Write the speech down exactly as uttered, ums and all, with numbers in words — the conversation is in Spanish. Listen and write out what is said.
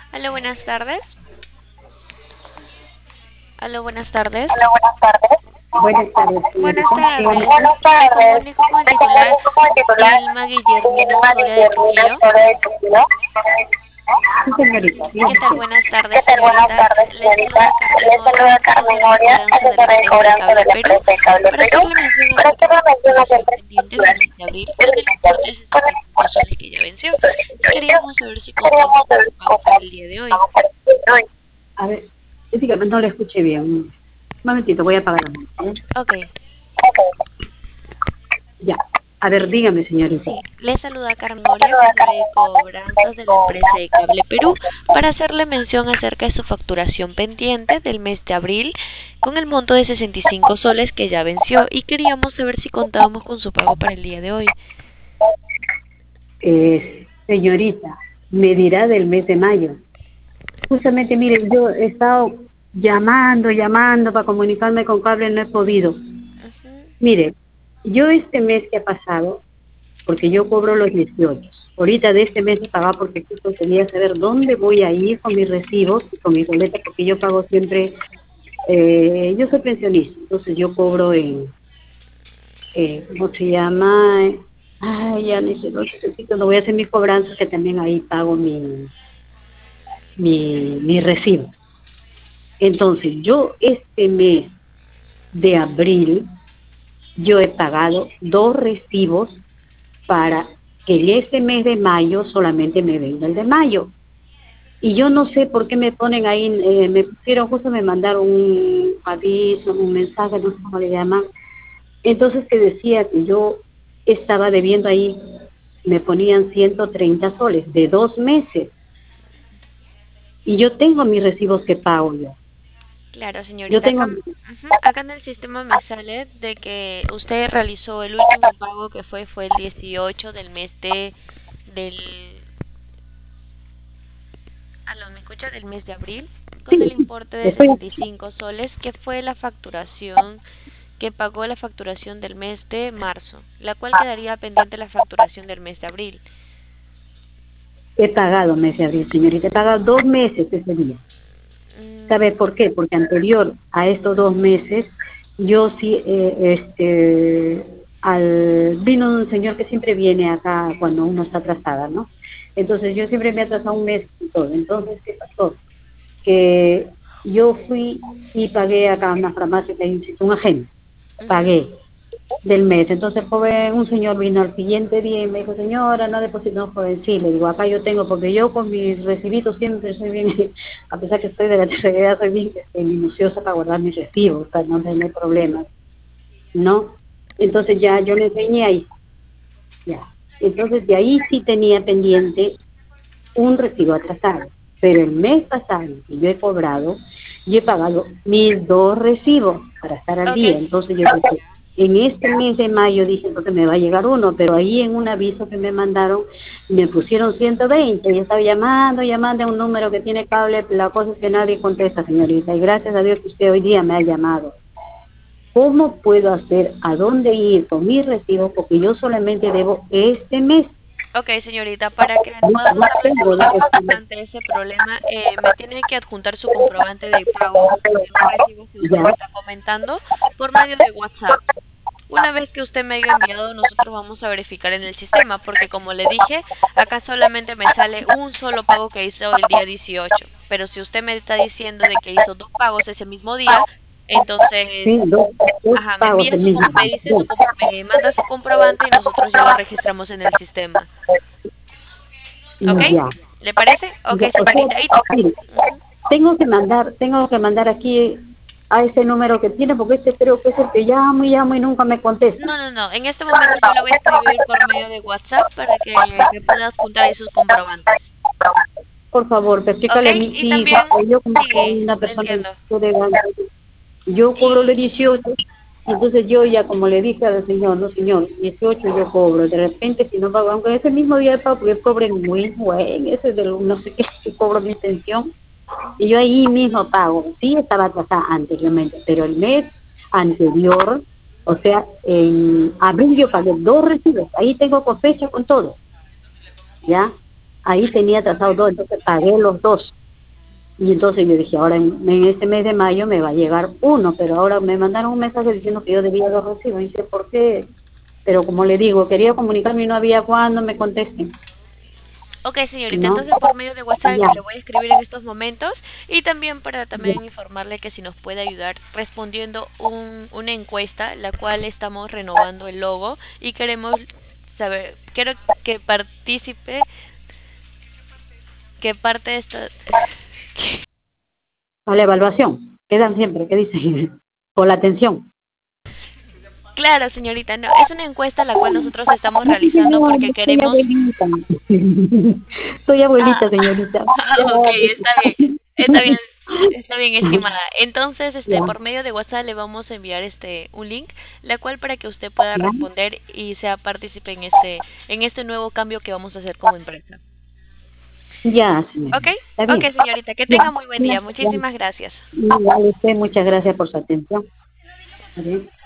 Aló, buenas tardes. Aló, buenas tardes. Hola, buenas tardes. Buenas tardes, Buenas señorita. tardes. Buenas Me tardes. comunico con el Me titular comunico con el titular Vilma Guillermina Vilma Soria de Guillermina Trujillo. Soria de Trujillo. Sí, señorita. ¿Qué tal? Dígame. Buenas tardes, ¿Qué tal? Buenas señorita. tardes, Le señorita. saluda Carmen Le Moria, saluda Carmen asesora de Moria, cobranza de la asesora de empresa de cobranza de Cable la Perú, empresa de Cable para Perú, hacerle mención para acerca hacer de su una mención facturación acerca de su pendiente del mes de abril con el importe de sesenta y cinco soles que ya venció. Y queríamos saber si contamos Queríamos con saber su si pago para el contamos día de con hoy. un partido de hoy. A ver, dígame, no le escuché bien. Un momentito, voy a apagar la música. Ok. Ya. A ver, dígame, señorita. Sí, le saluda Carmen Moria, asesora de cobranzas de la empresa de Cable Perú, para hacerle mención acerca de su facturación pendiente del mes de abril con el monto de sesenta y cinco soles que ya venció y queríamos saber si contábamos con su pago para el día de hoy. Eh, señorita, me dirá del mes de mayo. Justamente, mire, yo he estado llamando, llamando para comunicarme con Cable, no he podido. Ujú. Mire, yo este mes que ha pasado, porque yo cobro los dieciocho, ahorita de este mes he pagado porque justo quería saber dónde voy a ir con mis recibos y con mi boleta, porque yo pago siempre, eh, yo soy pensionista, entonces yo cobro en, eh, ¿cómo se llama? Ay, ya necesito, no voy a hacer mis cobranzas, que también ahí pago mi, mi, mi recibo. Entonces, yo este mes de abril, yo he pagado dos recibos para que en este mes de mayo solamente me venga el de mayo. Y yo no sé por qué me ponen ahí, eh, me pusieron, justo me mandaron un aviso, un mensaje, no sé cómo le llaman. Entonces que decía que yo estaba debiendo ahí, me ponían ciento treinta soles de dos meses. Y yo tengo mis recibos que pago yo. Claro, Yo señorita, acá, tengo, ujú, acá en el sistema me sale de que usted realizó el último pago que fue fue el dieciocho del mes de del aló, ¿me escucha? Del mes de abril con el sí, importe de estoy, sesenta y cinco soles que fue la facturación que pagó la facturación del mes de marzo, la cual quedaría pendiente la facturación del mes de abril. he pagado mes de abril, señorita, he pagado dos meses ese día. ¿Sabe Mm, por qué? Porque anterior a estos dos meses, yo sí, eh, este, al, vino un señor que siempre viene acá cuando uno está atrasada, ¿no? Entonces yo siempre me he atrasado un mes y todo. Entonces, ¿qué pasó? Que yo fui y pagué acá en una farmacia que hay un, un agente, ujú. pagué del mes. Entonces, joven, un señor vino al siguiente día y me dijo, señora, no depositó, no, joven, sí, le digo, acá yo tengo, porque yo con mis recibitos siempre soy bien, a pesar que estoy de la tercera edad, soy bien este, minuciosa para guardar mis recibos, para no tener problemas, ¿no? Entonces ya yo le enseñé ahí, ya. Entonces de ahí sí tenía pendiente un recibo atrasado, pero el mes pasado que yo he cobrado, yo he pagado mis dos recibos para estar al Ok, día. Entonces yo dije, en este mes de mayo dije, entonces me va a llegar uno, pero ahí en un aviso que me mandaron, me pusieron ciento veinte, y estaba llamando, llamando a un número que tiene cable, la cosa es que nadie contesta, señorita, y gracias a Dios que usted hoy día me ha llamado. ¿Cómo puedo hacer? ¿A dónde ir con mis recibos? Porque yo solamente debo este mes. ok, señorita, para que No, podamos no darle tengo de solución recibo. ante ese problema, eh, me tiene que adjuntar su comprobante de pago de los recibos que usted me Ya. está comentando por medio de WhatsApp. Una vez que usted me haya enviado, nosotros vamos a verificar en el sistema, porque como le dije, acá solamente me sale un solo pago que hizo el día dieciocho. Pero si usted me está diciendo de que hizo dos pagos ese mismo día, entonces, Sí, dos, dos ajá, me pagos envía el su, mismo. com- me dice Dos. su, com- me manda su comprobante y nosotros ya lo registramos en el sistema. ¿Ok? Ya. ¿Le parece? Ok, Ya. O sea, señorita. Y- mire, ujú. tengo que mandar, tengo que mandar aquí a ese número que tiene, porque este creo que es el que llamo y llamo y nunca me contesta. No, no, no. En este momento yo le voy a escribir por medio de WhatsApp para que me pueda adjuntar ahí sus comprobantes. Por favor, ¿Ok? explícale a mi Y hijo, también, yo como soy sí, una le persona entiendo. de yo cobro los Y, dieciocho, entonces yo ya como le dije al señor, no señor, dieciocho yo cobro, de repente si no pago, aunque ese mismo día de pago, porque yo cobré muy buen, ese de lo- no sé qué, que cobro mi pensión, y yo ahí mismo pago, sí estaba atrasada anteriormente, pero el mes anterior, o sea, en abril yo pagué dos recibos, ahí tengo con fecha con todo, ¿ya? Ahí tenía atrasado dos, entonces pagué los dos. Y entonces yo dije, ahora en, en este mes de mayo me va a llegar uno, pero ahora me mandaron un mensaje diciendo que yo debía los recibos. Y dice, ¿por qué? Pero como le digo, quería comunicarme y no había cuándo me contesten. Ok, señorita, ¿No? entonces por medio de WhatsApp Ya, le voy a escribir en estos momentos y también para ya, también informarle que si nos puede ayudar respondiendo un, una encuesta, la cual estamos renovando el logo y queremos saber, quiero que participe, que parte de esta... a la evaluación. Quedan siempre, ¿qué dicen? Con la atención. Claro, señorita, no, es una encuesta la cual nosotros estamos No, realizando señora, porque soy queremos... abuelita. Soy Ah, abuelita, señorita. ok, está bien, está bien, está bien, Ya, estimada. Entonces, este, ya, por medio de WhatsApp le vamos a enviar este un link, la cual para que usted pueda ya, responder y sea partícipe en este, en este nuevo cambio que vamos a hacer como empresa. ya, Ok, señorita. Está ok, bien. señorita, que Ya, tenga muy buen ya, día. ya. Muchísimas gracias. Igual usted, muchas gracias por su atención. Está bien.